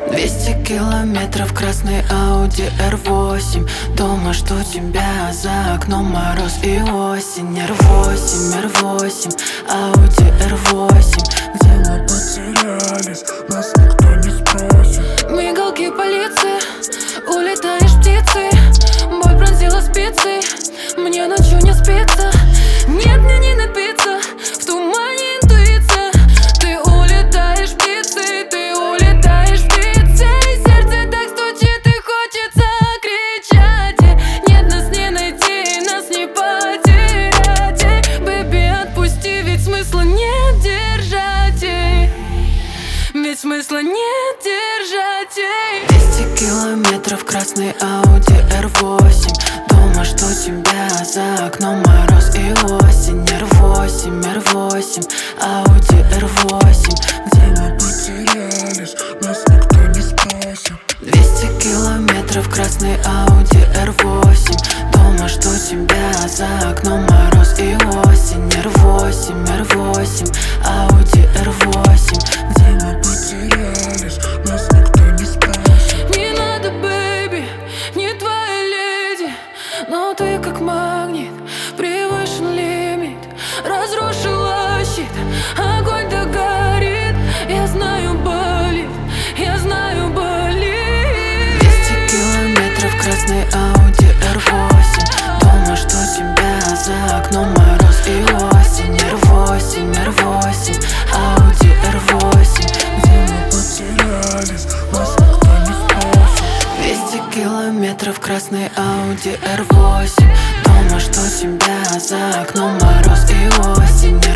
200 километров, красный Audi R8. Дома жду тебя, за окном мороз и осень. R8, R8, Audi R8. Где мы потерялись, нас никто не спросит. Мигалки полиции, улетаешь птицей. Боль пронзила спицей, мне ночью не спится. Нет, мне не напиться, в тумане интуиция. Ты улетаешь птицей, ты улетаешь птицей. Сердце так стучит и хочется кричать. Нет, нас не найти, нас не потерять. Бэби, отпусти, ведь смысла нет держать. Ведь смысла нет держать. 200 километров, красный Audi R8. Дома жду тебя, за окном мороз и осень. R8, R8, Audi R8. Где мы потерялись, нас никто не спросит. 200 километров, красный Audi R8. Дома жду тебя, за окном мороз и осень. R8, R8, Audi R8. Где мы потерялись, нас никто не спросит. Не надо, бэйби, не твоя леди, но ты как магнит, превышен лимит. Разрушила щит, огонь догорит. Я знаю, болит, я знаю, болит. 200 километров, красный Audi R8. Дома жду тебя, за окном мороз и осень. R8, R8, Audi R8. Где мы потерялись, нас никто не спросит. 200 километров, красный Audi R8. Дома жду тебя, за окном мороз и осень.